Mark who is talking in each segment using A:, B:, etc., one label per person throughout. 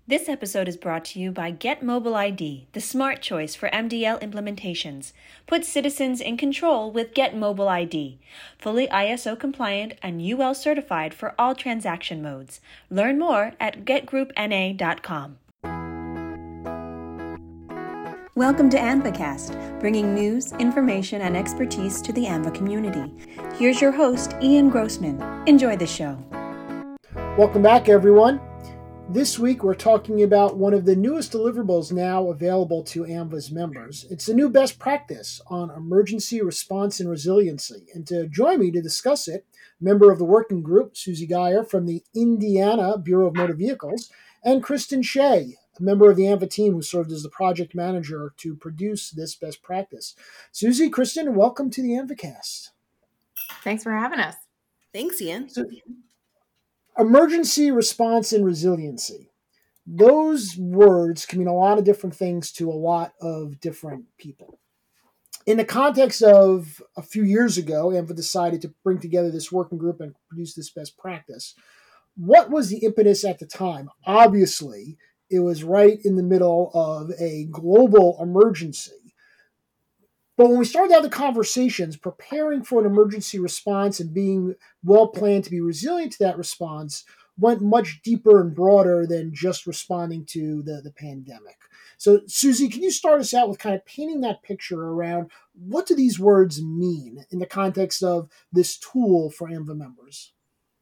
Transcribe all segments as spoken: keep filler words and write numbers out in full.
A: This episode is brought to you by Get Mobile I D, the smart choice for M D L implementations. Put citizens in control with Get Mobile I D. Fully I S O compliant and U L certified for all transaction modes. Learn more at get group N A dot com. Welcome to ANVAcast, bringing news, information, and expertise to the ANVA community. Here's your host, Ian Grossman. Enjoy the show.
B: Welcome back, everyone. This week, we're talking about one of the newest deliverables now available to ANVA's members. It's the new best practice on emergency response and resiliency. And to join me to discuss it, member of the working group, Susie Geyer from the Indiana Bureau of Motor Vehicles, and Kristen Shea, a member of the ANVA team who served as the project manager to produce this best practice. Susie, Kristen, welcome to the ANVAcast.
C: Thanks for having us.
D: Thanks, Ian.
B: So, emergency response and resiliency. Those words can mean a lot of different things to a lot of different people. In the context of a few years ago, ANVA decided to bring together this working group and produce this best practice. What was the impetus at the time? Obviously, it was right in the middle of a global emergency. But when we started out the conversations, preparing for an emergency response and being well planned to be resilient to that response went much deeper and broader than just responding to the, the pandemic. So, Susie, can you start us out with kind of painting that picture around what do these words mean in the context of this tool for ANVA members?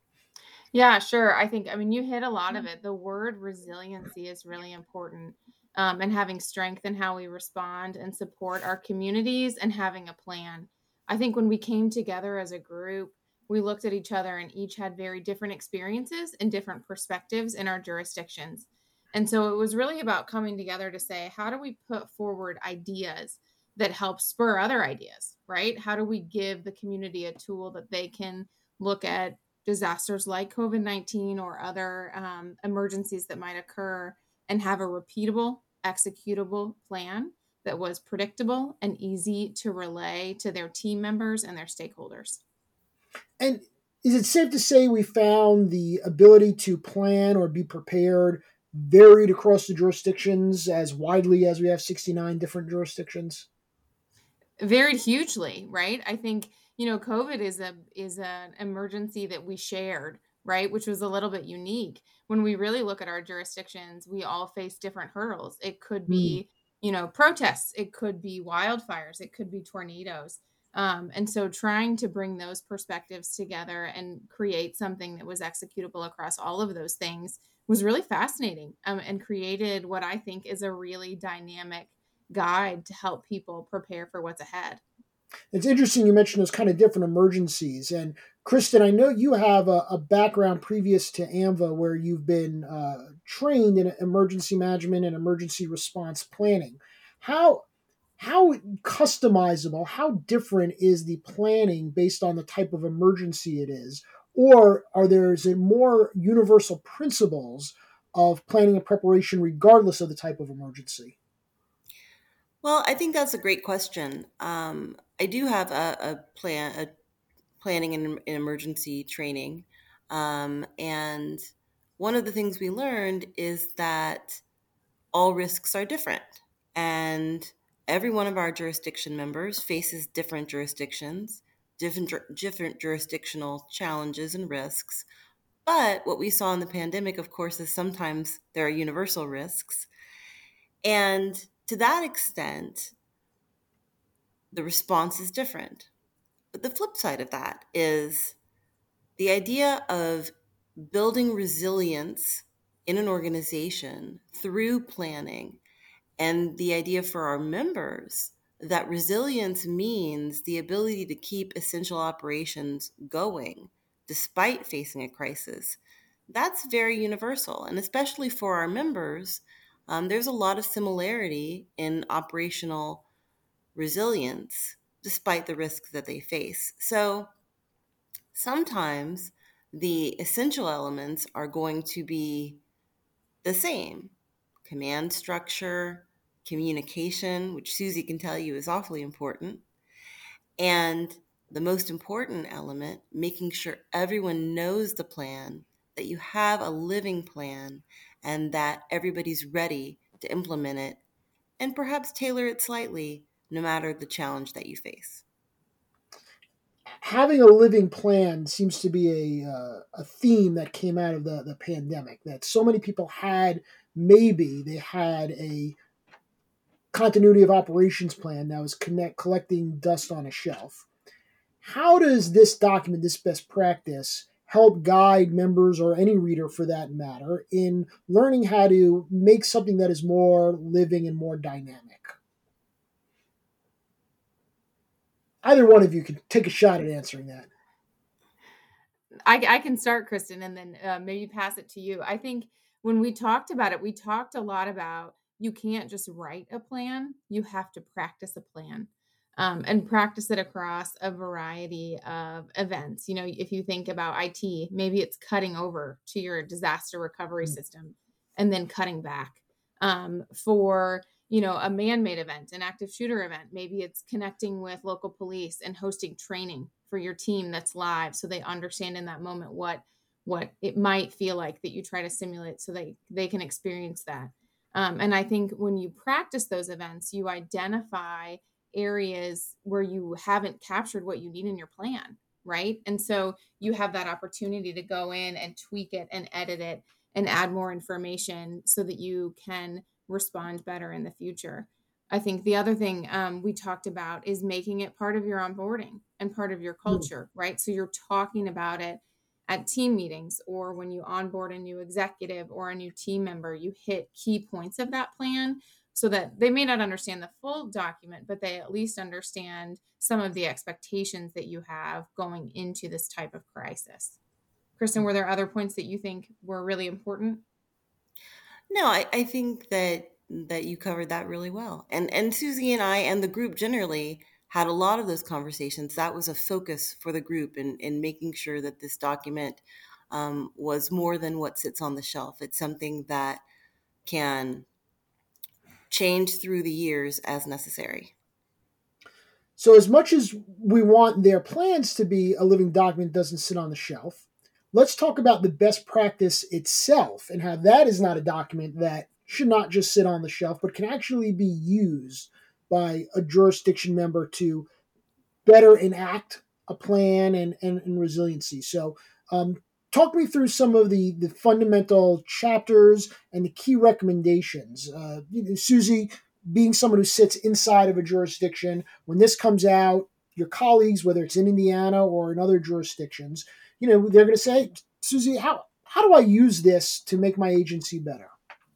C: Yeah, sure. I think, I mean, you hit a lot of it. The word resiliency is really important. Um, and having strength in how we respond and support our communities and having a plan. I think when we came together as a group, we looked at each other and each had very different experiences and different perspectives in our jurisdictions. And so it was really about coming together to say, how do we put forward ideas that help spur other ideas, right? How do we give the community a tool that they can look at disasters like COVID nineteen or other um, emergencies that might occur and have a repeatable, executable plan that was predictable and easy to relay to their team members and their stakeholders.
B: And is it safe to say we found the ability to plan or be prepared varied across the jurisdictions as widely as we have sixty-nine different jurisdictions?
C: Varied hugely, right? I think, you know, COVID is a is an emergency that we shared, right? Which was a little bit unique. When we really look at our jurisdictions, we all face different hurdles. It could be, mm. you know, protests. It could be wildfires. It could be tornadoes. Um, and so trying to bring those perspectives together and create something that was executable across all of those things was really fascinating um, and created what I think is a really dynamic guide to help people prepare for what's ahead.
B: It's interesting you mentioned those kind of different emergencies. And Kristen, I know you have a, a background previous to ANVA where you've been uh, trained in emergency management and emergency response planning. How how customizable, how different is the planning based on the type of emergency it is? Or are there is it more universal principles of planning and preparation regardless of the type of emergency?
D: Well, I think that's a great question. Um, I do have a, a plan, a planning and, and emergency training, um, and one of the things we learned is that all risks are different, and every one of our jurisdiction members faces different jurisdictions, different different jurisdictional challenges and risks. But what we saw in the pandemic, of course, is sometimes there are universal risks, and to that extent, the response is different. But the flip side of that is the idea of building resilience in an organization through planning, and the idea for our members that resilience means the ability to keep essential operations going despite facing a crisis. That's very universal, and especially for our members, um, there's a lot of similarity in operational resilience despite the risks that they face. So sometimes the essential elements are going to be the same: command structure, communication, which Susie can tell you is awfully important, and the most important element, making sure everyone knows the plan, that you have a living plan, and that everybody's ready to implement it and perhaps tailor it slightly no matter the challenge that you face.
B: Having a living plan seems to be a uh, a theme that came out of the, the pandemic, that so many people had, maybe they had a continuity of operations plan that was connect, collecting dust on a shelf. How does this document, this best practice, help guide members or any reader for that matter in learning how to make something that is more living and more dynamic? Either one of you can take a shot at answering that.
C: I, I can start, Kristen, and then uh, maybe pass it to you. I think when we talked about it, we talked a lot about you can't just write a plan. You have to practice a plan um, and practice it across a variety of events. You know, if you think about I T, maybe it's cutting over to your disaster recovery
B: Mm.
C: system and then cutting back. Um, for, you know, a man-made event, an active shooter event, maybe it's connecting with local police and hosting training for your team that's live so they understand in that moment what what it might feel like that you try to simulate so they they can experience that. Um, and I think when you practice those events, you identify areas where you haven't captured what you need in your plan, right? And so you have that opportunity to go in and tweak it and edit it and add more information so that you can respond better in the future. I think the other thing um, we talked about is making it part of your onboarding and part of your culture, right? So you're talking about it at team meetings or when you onboard a new executive or a new team member, you hit key points of that plan so that they may not understand the full document, but they at least understand some of the expectations that you have going into this type of crisis. Kristen, were there other points that you think were really important?
D: No, I, I think that that you covered that really well. And and Susie and I and the group generally had a lot of those conversations. That was a focus for the group in, in making sure that this document um, was more than what sits on the shelf. It's something that can change through the years as necessary.
B: So, as much as we want their plans to be a living document that doesn't sit on the shelf, let's talk about the best practice itself and how that is not a document that should not just sit on the shelf, but can actually be used by a jurisdiction member to better enact a plan and, and, and resiliency. So, um, talk me through some of the, the fundamental chapters and the key recommendations. Uh, you know, Susie, being someone who sits inside of a jurisdiction, when this comes out, your colleagues, whether it's in Indiana or in other jurisdictions, you know, they're going to say, Susie, how, how do I use this to make my agency better?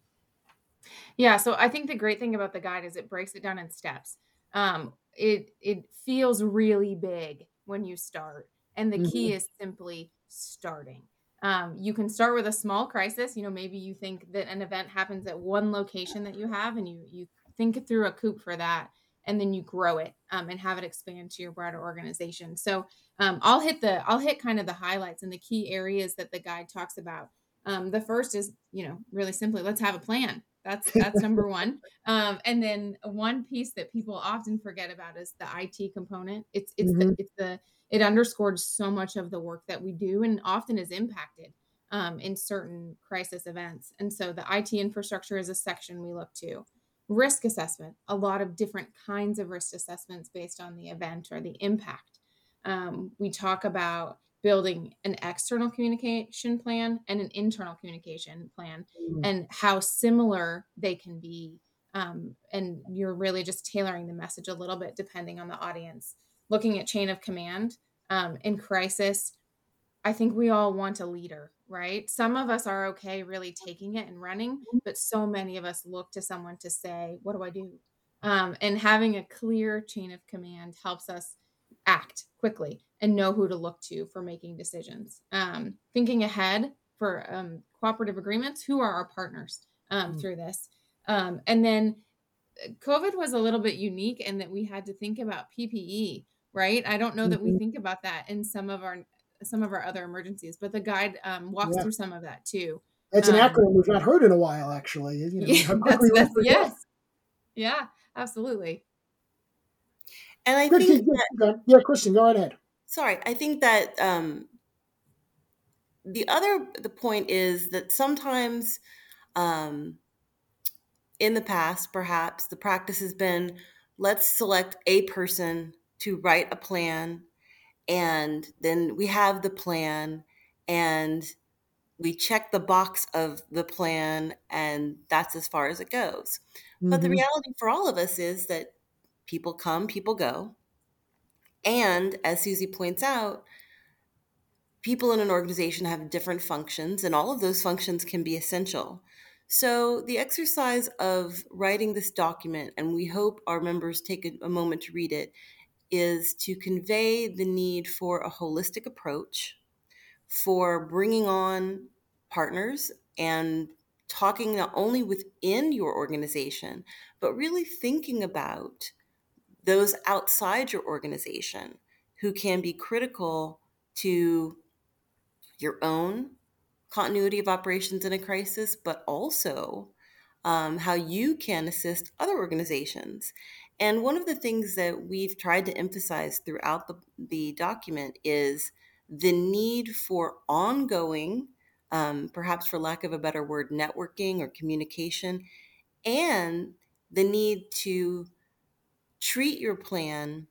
C: Yeah, so I think the great thing about the guide is it breaks it down in steps. Um, it it feels really big when you start, and the
B: Mm-hmm.
C: key is simply starting. Um, you can start with a small crisis. You know, maybe you think that an event happens at one location that you have, and you you think through a coup for that, and then you grow it um, and have it expand to your broader organization. So um, I'll hit the I'll hit kind of the highlights and the key areas that the guide talks about. Um, the first is, you know, really simply, let's have a plan. That's that's number one. Um, and then one piece that people often forget about is the I T component. It's it's
B: Mm-hmm.
C: the it's the it underscores so much of the work that we do and often is impacted um, in certain crisis events. And so the I T infrastructure is a section we look to. Risk assessment, a lot of different kinds of risk assessments based on the event or the impact. Um, we talk about building an external communication plan and an internal communication plan and how similar they can be. Um, and you're really just tailoring the message a little bit depending on the audience. Looking at chain of command um, in crisis, I think we all want a leader, right? Some of us are okay really taking it and running, but so many of us look to someone to say, what do I do? Um, and having a clear chain of command helps us act quickly and know who to look to for making decisions. Um, thinking ahead for um, cooperative agreements, who are our partners um, through this? Um, and then COVID was a little bit unique in that we had to think about P P E, right? I don't know that we
B: Mm-hmm.
C: think about that in some of our some of our other emergencies, but the guide um, walks
B: Yeah.
C: through some of that too.
B: That's an
C: Um,
B: acronym we've not heard in a while, actually. You know,
C: yeah,
B: how
C: that's
B: quickly we
C: that's
B: forget.
C: yes, yeah, absolutely.
D: And I
B: Good,
D: think
B: good,
D: that,
B: good. Yeah, Kristen, go right ahead.
D: sorry, I think that um, the other the point is that sometimes Um, in the past, perhaps the practice has been, let's select a person to write a plan, and then we have the plan, and we check the box of the plan, and that's as far as it goes. But the
B: Mm-hmm.
D: reality for all of us is that people come, people go. And as Susie points out, people in an organization have different functions, and all of those functions can be essential. So the exercise of writing this document, and we hope our members take a, a moment to read it, is to convey the need for a holistic approach, for bringing on partners and talking not only within your organization, but really thinking about those outside your organization who can be critical to your own continuity of operations in a crisis, but also um, how you can assist other organizations. And one of the things that we've tried to emphasize throughout the, the document is the need for ongoing, um, perhaps for lack of a better word, networking or communication, and the need to treat your plan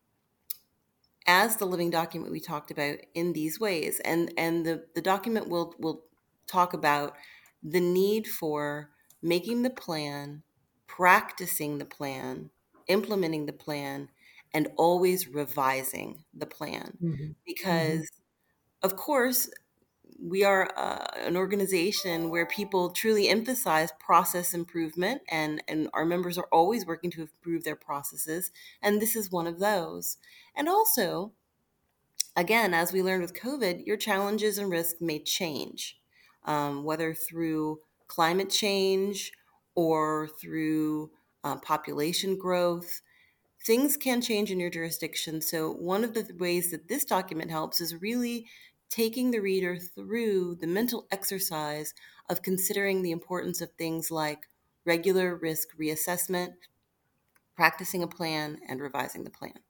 D: as the living document we talked about in these ways. And and the, the document will will talk about the need for making the plan, practicing the plan, implementing the plan, and always revising the plan.
B: Mm-hmm. Mm-hmm.
D: Because, of course, we are uh, an organization where people truly emphasize process improvement, and, and our members are always working to improve their processes. And this is one of those. And also, again, as we learned with COVID, your challenges and risks may change, um, whether through climate change or through uh, population growth. Things can change in your jurisdiction. So one of the ways that this document helps is really taking the reader through the mental exercise of considering the importance of things like regular risk reassessment, practicing a plan, and revising the plan.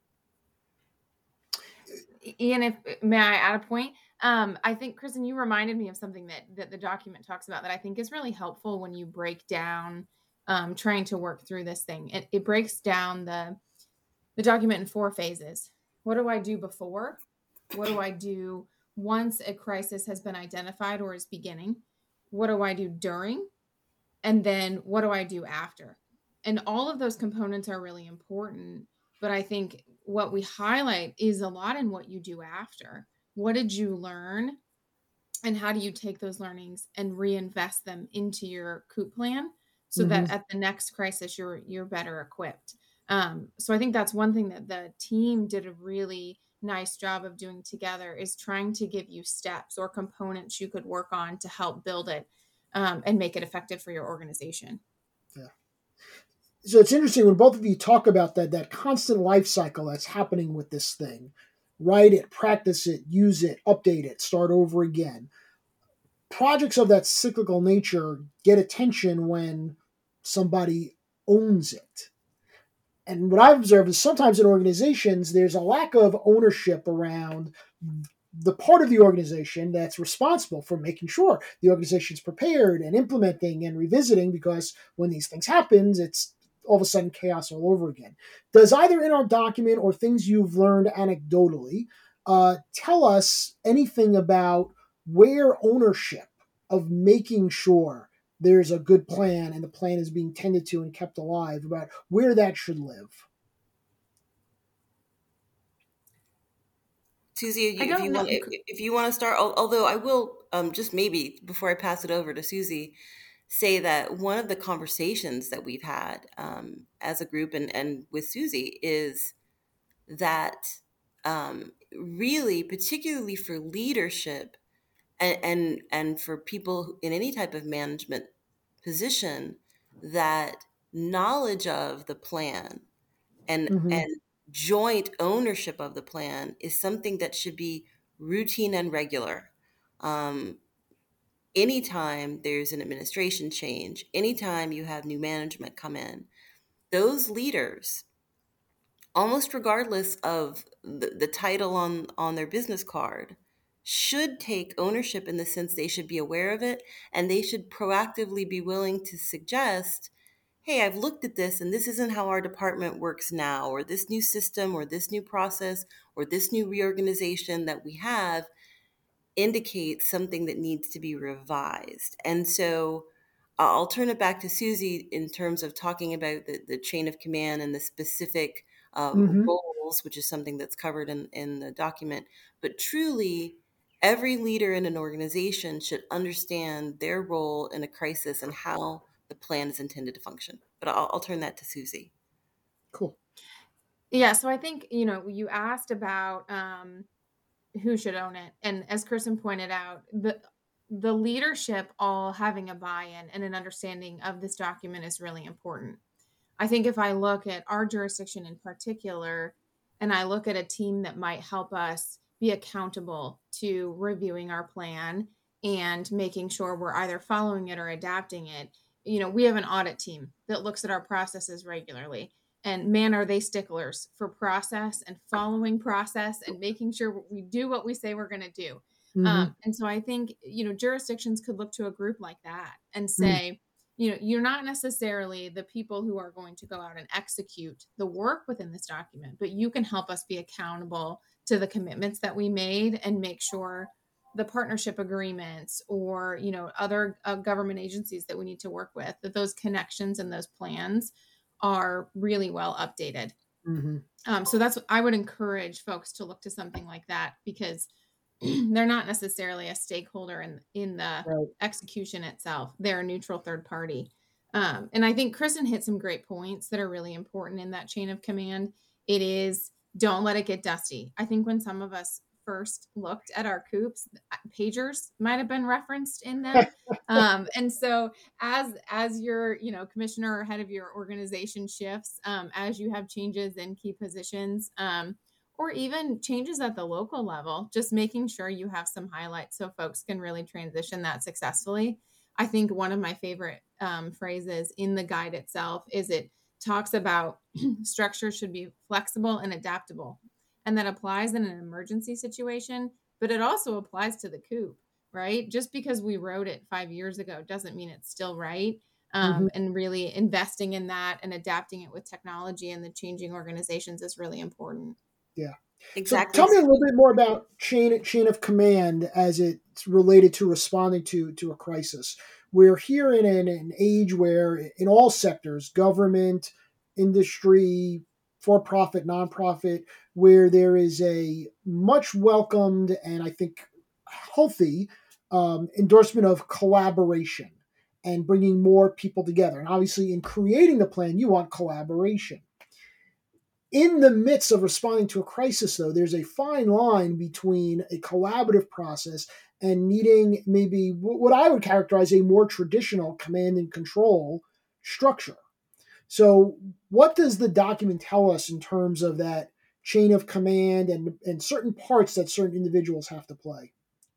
C: Ian, if may I add a point? Um, I think, Kristen, you reminded me of something that that the document talks about that I think is really helpful when you break down um, trying to work through this thing. It, it breaks down the the document in four phases. What do I do before? What do I do once a crisis has been identified or is beginning? What do I do during? And then what do I do after? And all of those components are really important. But I think what we highlight is a lot in what you do after. What did you learn? And how do you take those learnings and reinvest them into your C O O P plan so
B: Mm-hmm.
C: that at the next crisis, you're you're better equipped. Um, so I think that's one thing that the team did a really nice job of doing together, is trying to give you steps or components you could work on to help build it um, and make it effective for your organization.
B: Yeah. So it's interesting when both of you talk about that that constant life cycle that's happening with this thing. Write it, practice it, use it, update it, start over again. Projects of that cyclical nature get attention when somebody owns it. And what I've observed is sometimes in organizations, there's a lack of ownership around the part of the organization that's responsible for making sure the organization's prepared and implementing and revisiting, because when these things happen, it's all of a sudden chaos all over again. Does either in our document or things you've learned anecdotally uh, tell us anything about where ownership of making sure there's a good plan and the plan is being tended to and kept alive, about where that should live?
D: Susie,
C: I
D: if
C: don't
D: you
C: know.
D: want, if, if you want to start, although I will um, just maybe before I pass it over to Susie, say that one of the conversations that we've had um, as a group and, and with Susie is that um, really, particularly for leadership and, and and for people in any type of management position, that knowledge of the plan and
B: Mm-hmm.
D: and joint ownership of the plan is something that should be routine and regular. Um, anytime there's an administration change, anytime you have new management come in, those leaders, almost regardless of the, the title on, on their business card, should take ownership in the sense they should be aware of it, and they should proactively be willing to suggest, hey, I've looked at this and this isn't how our department works now, or this new system or this new process or this new reorganization that we have indicates something that needs to be revised. And so uh, I'll turn it back to Susie in terms of talking about the, the chain of command and the specific um,
B: Mm-hmm.
D: roles, which is something that's covered in, in the document. But truly, every leader in an organization should understand their role in a crisis and how the plan is intended to function. But I'll, I'll turn that to Susie.
B: Cool.
C: Yeah, so I think, you know, you asked about um, who should own it. And as Kristen pointed out, the the leadership all having a buy-in and an understanding of this document is really important. I think if I look at our jurisdiction in particular, and I look at a team that might help us be accountable to reviewing our plan and making sure we're either following it or adapting it, you know, we have an audit team that looks at our processes regularly. And man, are they sticklers for process and following process and making sure we do what we say we're going to do.
B: Mm-hmm.
C: Um, and so I think, you know, jurisdictions could look to a group like that and say, mm. you know, you're not necessarily the people who are going to go out and execute the work within this document, but you can help us be accountable to the commitments that we made and make sure the partnership agreements or, you know, other uh, government agencies that we need to work with, that those connections and those plans are really well updated.
B: Mm-hmm.
C: Um, so that's, I would encourage folks to look to something like that, because they're not necessarily a stakeholder in, in the
B: right.
C: execution itself. They're a neutral third party. Um, and I think Kristen hit some great points that are really important in that chain of command. It is, don't let it get dusty. I think when some of us first looked at our coops, pagers might have been referenced in them. um, and so as, as your, you know, commissioner or head of your organization shifts, um, as you have changes in key positions, um, or even changes at the local level, just making sure you have some highlights so folks can really transition that successfully. I think one of my favorite um, phrases in the guide itself is it talks about structure should be flexible and adaptable. And that applies in an emergency situation, but it also applies to the coop, right? Just because we wrote it five years ago doesn't mean it's still right. Um, mm-hmm. And really investing in that and adapting it with technology and the changing organizations is really important.
B: Yeah.
D: Exactly.
B: So tell me a little bit more about chain chain of command as it's related to responding to, to a crisis. We're here in an, an age where in all sectors, government, industry, for-profit, nonprofit, where there is a much welcomed and I think healthy um, endorsement of collaboration and bringing more people together. And obviously in creating the plan, you want collaboration. In the midst of responding to a crisis, though, there's a fine line between a collaborative process and needing maybe what I would characterize a more traditional command and control structure. So what does the document tell us in terms of that chain of command and, and certain parts that certain individuals have to play?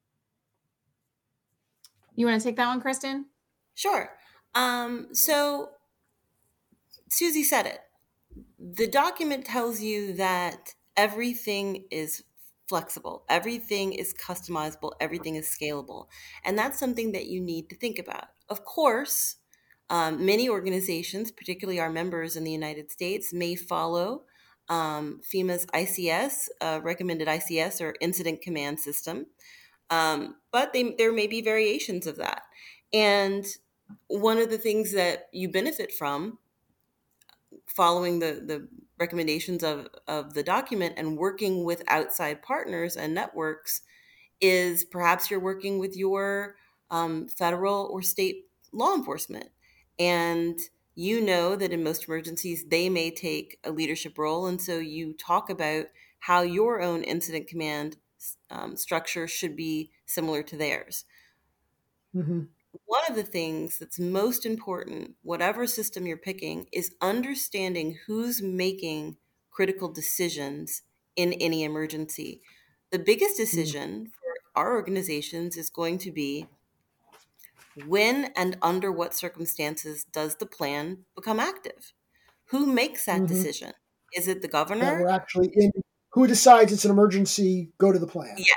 C: You want to take that one, Kristen?
D: Sure. Um, so Susie said it. The document tells you that everything is flexible, everything is customizable, everything is scalable. And that's something that you need to think about. Of course, um, many organizations, particularly our members in the United States, may follow um, FEMA's I C S, uh, recommended I C S or Incident Command System. Um, but they, there may be variations of that. And one of the things that you benefit from following the, the recommendations of, of the document and working with outside partners and networks is perhaps you're working with your um, federal or state law enforcement. And you know that in most emergencies, they may take a leadership role. And so you talk about how your own incident command um, structure should be similar to theirs.
B: Mm-hmm.
D: One of the things that's most important, whatever system you're picking, is understanding who's making critical decisions in any emergency. The biggest decision for our organizations is going to be when and under what circumstances does the plan become active? Who makes that mm-hmm. decision? Is it the governor?
B: That we're actually in. Who decides it's an emergency? Go to the plan.
D: Yes.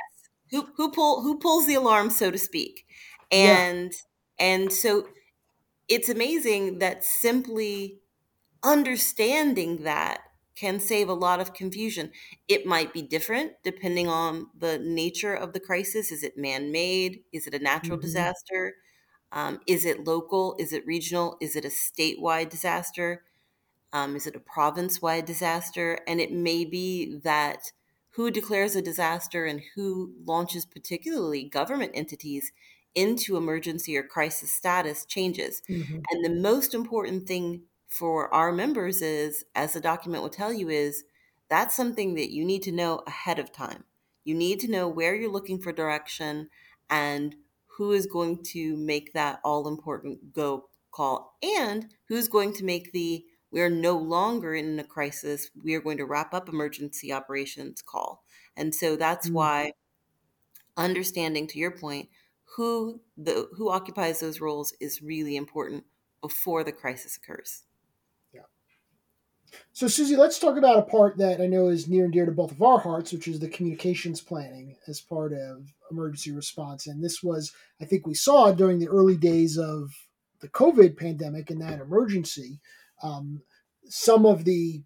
D: who who pull who pulls the alarm, so to speak.
B: Yeah.
D: And and so it's amazing that simply understanding that can save a lot of confusion. It might be different depending on the nature of the crisis. Is it man-made? Is it a natural
B: Hmm.
D: disaster? Um, is it local? Is it regional? Is it a statewide disaster? Um, is it a province-wide disaster? And it may be that who declares a disaster and who launches particularly government entities into emergency or crisis status changes.
B: Hmm.
D: And the most important thing for our members is, as the document will tell you, is that's something that you need to know ahead of time. You need to know where you're looking for direction and who is going to make that all important go call, and who's going to make the we are no longer in a crisis, we are going to wrap up emergency operations call. And so that's why understanding, to your point, who the who occupies those roles is really important before the crisis occurs.
B: Yeah. So, Susie, let's talk about a part that I know is near and dear to both of our hearts, which is the communications planning as part of emergency response. And this was, I think, we saw during the early days of the COVID pandemic and that emergency, um, some of the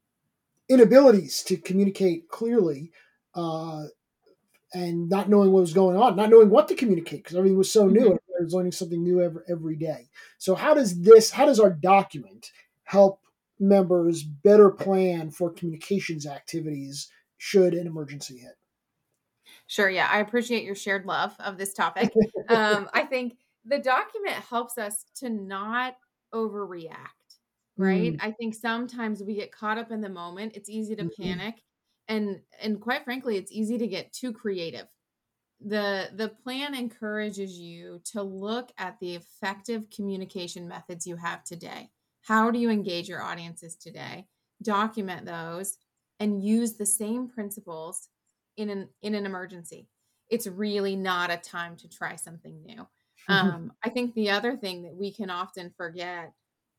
B: inabilities to communicate clearly, uh, and not knowing what was going on, not knowing what to communicate because everything was so new.
C: Mhm.
B: I was learning something new every, every day. So how does this, how does our document help members better plan for communications activities should an emergency hit?
C: Sure. Yeah. I appreciate your shared love of this topic. Um, I think the document helps us to not overreact, right?
B: Mm,
C: I think sometimes we get caught up in the moment. It's easy to
B: mhm,
C: panic. And and quite frankly, it's easy to get too creative. The the plan encourages you to look at the effective communication methods you have today. How do you engage your audiences today? Document those and use the same principles in an in an emergency. It's really not a time to try something new. Um, I think the other thing that we can often forget,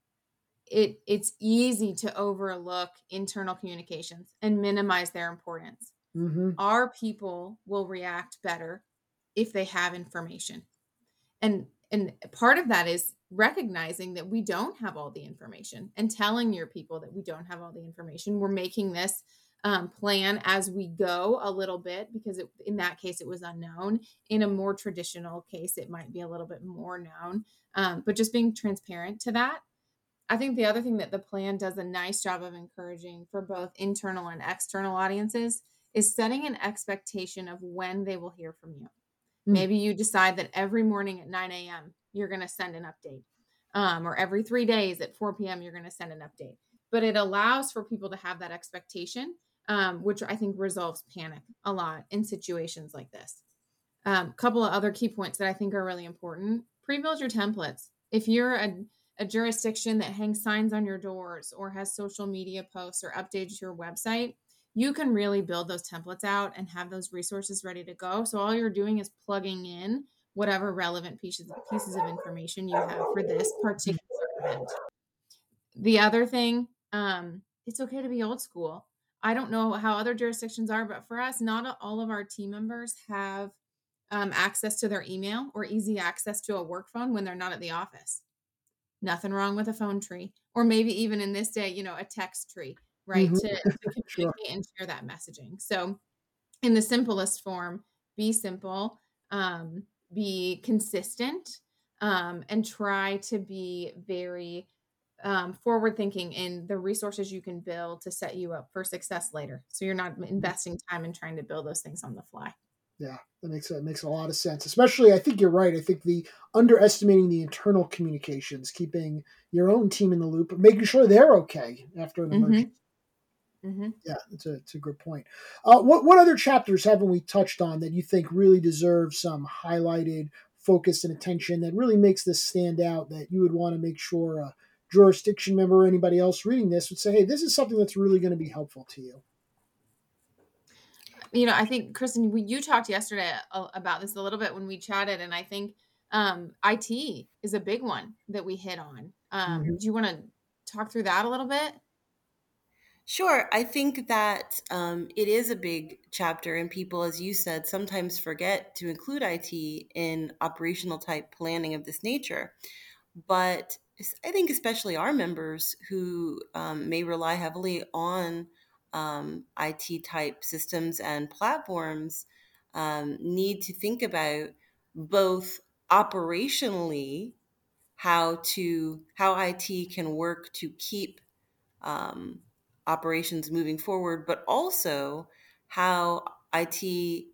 C: it it's easy to overlook internal communications and minimize their importance.
B: mhm,
C: Our people will react better if they have information. And and part of that is recognizing that we don't have all the information and telling your people that we don't have all the information. We're making this um, plan as we go a little bit because it, in that case it was unknown. In a more traditional case, it might be a little bit more known. Um, but just being transparent to that. I think the other thing that the plan does a nice job of encouraging for both internal and external audiences is setting an expectation of when they will hear from you.
B: mm,
C: Maybe you decide that every morning at nine a.m. you're going to send an update, um, or every three days at four p.m. you're going to send an update. But it allows for people to have that expectation, um, which I think resolves panic a lot in situations like this. A um, couple of other key points that I think are really important. Pre-build your templates. If you're a, a jurisdiction that hangs signs on your doors or has social media posts or updates your website, you can really build those templates out and have those resources ready to go. So all you're doing is plugging in whatever relevant pieces pieces of information you have for this
B: mm,
C: particular event. The other thing, um, it's okay to be old school. I don't know how other jurisdictions are, but for us, not all of our team members have um, access to their email or easy access to a work phone when they're not at the office. Nothing wrong with a phone tree, or maybe even in this day, you know, a text tree, right?
B: mhm.
C: To, to
B: Sure.
C: communicate and share that messaging. So, in the simplest form, be simple, um, be consistent, um, and try to be very um, forward thinking in the resources you can build to set you up for success later. So you're not investing time in trying to build those things on the fly.
B: Yeah, that makes that makes a lot of sense. Especially, I think you're right. I think the underestimating the internal communications, keeping your own team in the loop, making sure they're okay after an emergency.
C: Mm-hmm. Mm-hmm.
B: Yeah, it's a, it's a good point. Uh, what what other chapters haven't we touched on that you think really deserve some highlighted focus and attention that really makes this stand out? That you would want to make sure a jurisdiction member or anybody else reading this would say, "Hey, this is something that's really going to be helpful to you."
C: You know, I think Kristen, we, you talked yesterday a- about this a little bit when we chatted, and I think um, I T is a big one that we hit on. Um,
B: Mhm.
C: do you want to talk through that a little bit?
D: Sure. I think that um, it is a big chapter, and people, as you said, sometimes forget to include I T in operational type planning of this nature. But I think especially our members who um, may rely heavily on um, I T type systems and platforms um, need to think about both operationally how to how I T can work to keep um, operations moving forward, but also how I T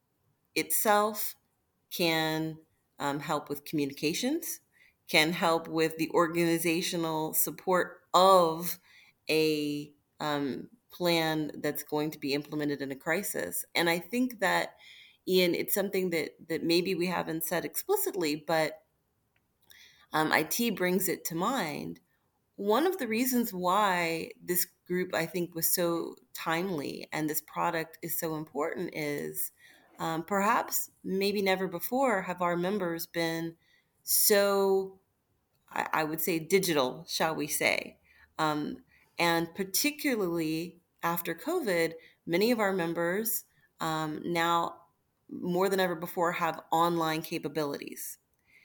D: itself can um, help with communications, can help with the organizational support of a um, plan that's going to be implemented in a crisis. And I think that, Ian, it's something that that maybe we haven't said explicitly, but um, I T brings it to mind. One of the reasons why this group, I think, was so timely and this product is so important is um, perhaps maybe never before have our members been so, I, I would say, digital, shall we say. Um, and particularly after COVID, many of our members um, now, more than ever before, have online capabilities.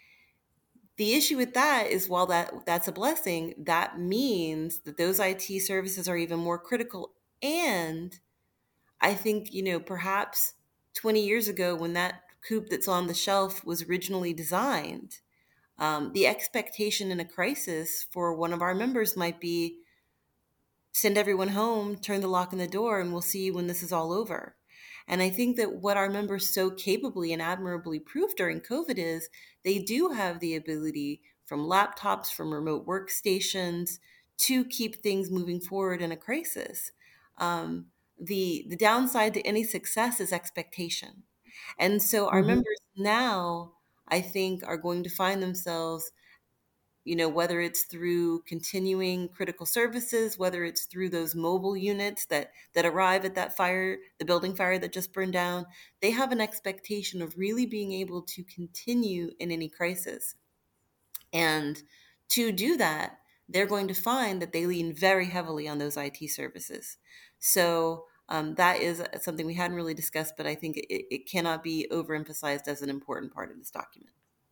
D: The issue with that is while that that's a blessing, that means that those I T services are even more critical. And I think, you know, perhaps twenty years ago when that coupe that's on the shelf was originally designed, um, the expectation in a crisis for one of our members might be send everyone home, turn the lock on the door, and we'll see you when this is all over. And I think that what our members so capably and admirably proved during COVID is they do have the ability from laptops, from remote workstations to keep things moving forward in a crisis. Um, the, the downside to any success is expectation. And so our
B: Mm-hmm.
D: members now, I think, are going to find themselves, you know, whether it's through continuing critical services, whether it's through those mobile units that that arrive at that fire, the building fire that just burned down, they have an expectation of really being able to continue in any crisis. And to do that, they're going to find that they lean very heavily on those I T services. So um, that is something we hadn't really discussed, but I think it, it cannot be overemphasized as an important part of this document.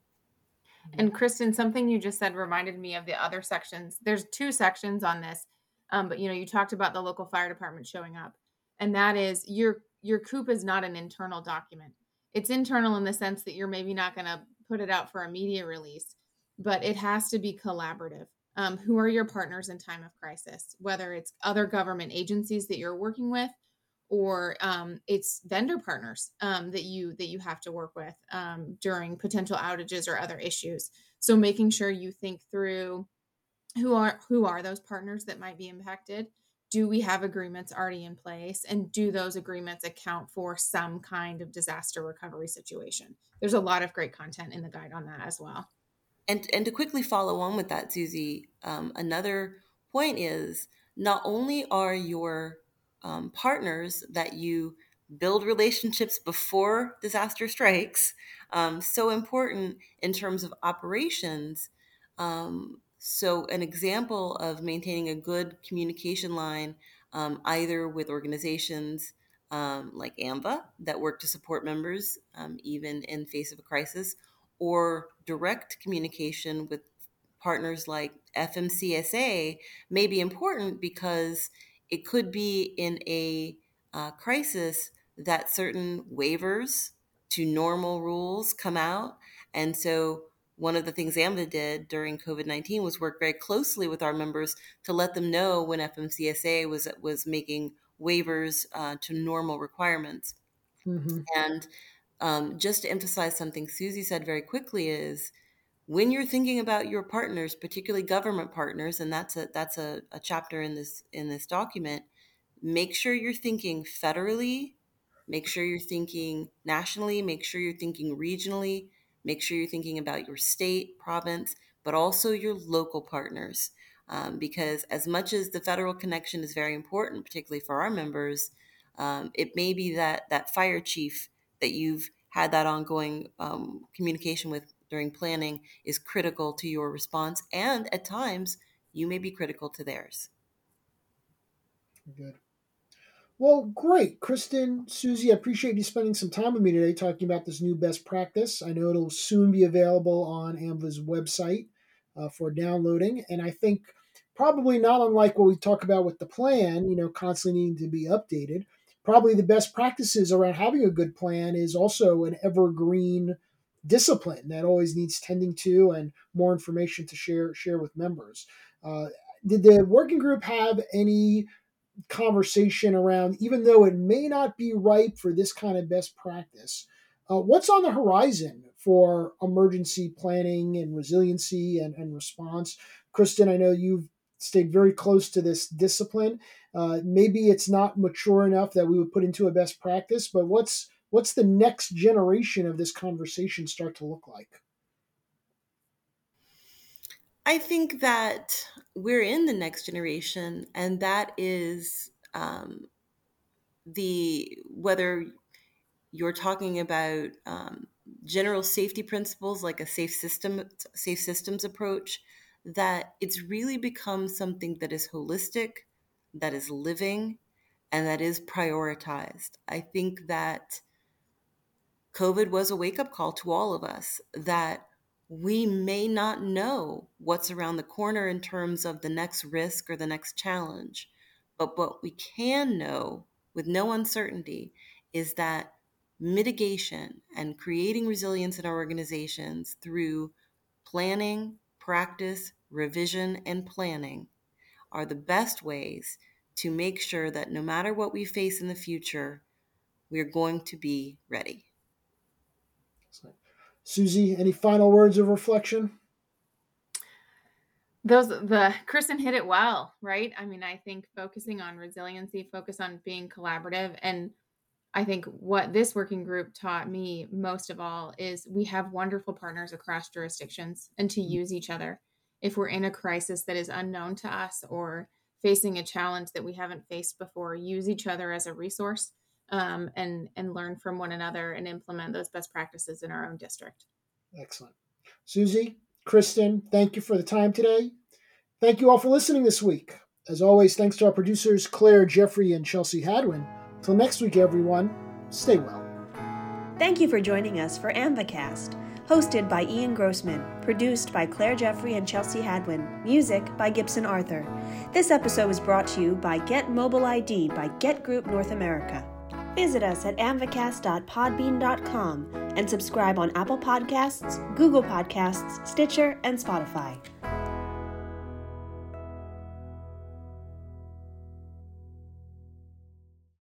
C: And Kristen, something you just said reminded me of the other sections. There's two sections on this, um, but you know, you talked about the local fire department showing up, and that is your your coupe is not an internal document. It's internal in the sense that you're maybe not going to put it out for a media release, but it has to be collaborative. Um, who are your partners in time of crisis? Whether it's other government agencies that you're working with, or um, it's vendor partners um, that you that you have to work with um, during potential outages or other issues. So making sure you think through who are who are those partners that might be impacted. Do we have agreements already in place, and do those agreements account for some kind of disaster recovery situation? There's a lot of great content in the guide on that as well.
D: And and to quickly follow on with that, Susie, um, another point is not only are your um, partners that you build relationships before disaster strikes um, so important in terms of operations. Um, so an example of maintaining a good communication line, um, either with organizations um, like AMVA that work to support members um, even in face of a crisis, or direct communication with partners like F M C S A may be important because it could be in a uh, crisis that certain waivers to normal rules come out. And so one of the things AMVA did during COVID nineteen was work very closely with our members to let them know when F M C S A was was making waivers uh, to normal requirements.
B: Mm-hmm.
D: And um, just to emphasize something Susie said very quickly is when you're thinking about your partners, particularly government partners, and that's a that's a, a chapter in this in this document, make sure you're thinking federally, make sure you're thinking nationally, make sure you're thinking regionally, make sure you're thinking about your state, province, but also your local partners. Um, because as much as the federal connection is very important, particularly for our members, um, it may be that that fire chief that you've had that ongoing um, communication with during planning is critical to your response. And at times, you may be critical to theirs.
B: Good. Well, great. Kristen, Susie, I appreciate you spending some time with me today talking about this new best practice. I know it'll soon be available on AMVA's website uh, for downloading. And I think probably not unlike what we talk about with the plan, you know, constantly needing to be updated, probably the best practices around having a good plan is also an evergreen discipline that always needs tending to and more information to share share with members. Uh, did the working group have any conversation around, even though it may not be ripe for this kind of best practice, uh, what's on the horizon for emergency planning and resiliency and, and response? Kristen, I know you've stayed very close to this discipline. Uh, maybe it's not mature enough that we would put into a best practice, but what's what's the next generation of this conversation start to look like?
D: I think that we're in the next generation, and that is um, the whether you're talking about um, general safety principles like a safe system, safe systems approach, that it's really become something that is holistic, that is living, and that is prioritized. I think that COVID was a wake-up call to all of us that we may not know what's around the corner in terms of the next risk or the next challenge. But what we can know with no uncertainty is that mitigation and creating resilience in our organizations through planning, practice, revision, and planning are the best ways to make sure that no matter what we face in the future, we're going to be ready.
B: Susie, any final words of reflection?
C: Those the Kristen hit it well, right? I mean, I think focusing on resiliency, focus on being collaborative. And I think what this working group taught me most of all is we have wonderful partners across jurisdictions and to use each other. If we're in a crisis that is unknown to us or facing a challenge that we haven't faced before, use each other as a resource. Um, and and learn from one another and implement those best practices in our own district.
B: Excellent. Susie, Kristen, thank you for the time today. Thank you all for listening this week. As always, thanks to our producers, Claire, Jeffrey, and Chelsea Hadwin. Till next week, everyone, stay well.
A: Thank you for joining us for AMVAcast, hosted by Ian Grossman, produced by Claire Jeffrey and Chelsea Hadwin, music by Gibson Arthur. This episode was brought to you by Get Mobile I D by Get Group North America. Visit us at amvacast dot podbean dot com and subscribe on Apple Podcasts, Google Podcasts, Stitcher, and Spotify.